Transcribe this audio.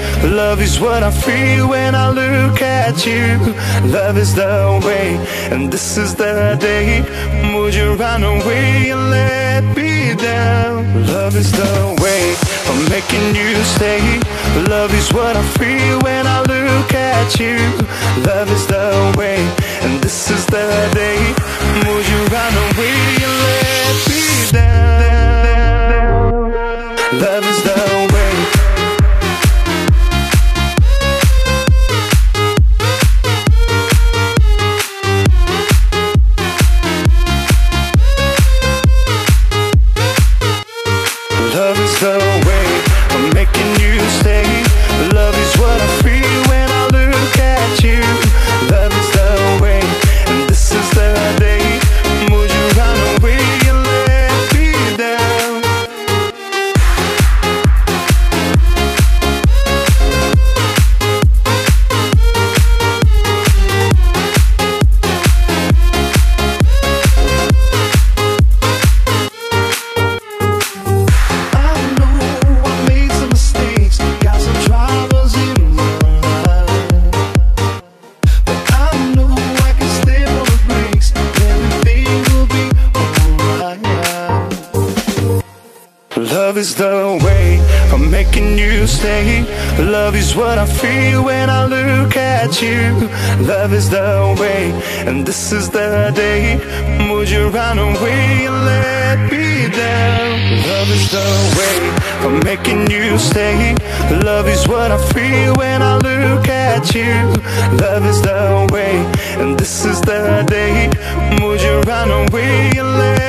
Love is what I feel when I look at you. Love is the way, and this is the day. Would you run away and let me down? Love is the way I'm making you stay. Love is what I feel when I look at you. Love is the way, and this is the day. Would you run away and let me down? Love is the way. Love is the way I'm making you stay. Love is what I feel when I look at you. Love is the way, and this is the day. Would you run away and let me down? Love is the way I'm making you stay. Love is what I feel when I look at you. Love is the way, and this is the day. Would you run away and let me down? Love is the way I'm making you stay. Love is what I feel when I look at you. Love is the way, and this is the day. Would you run away and let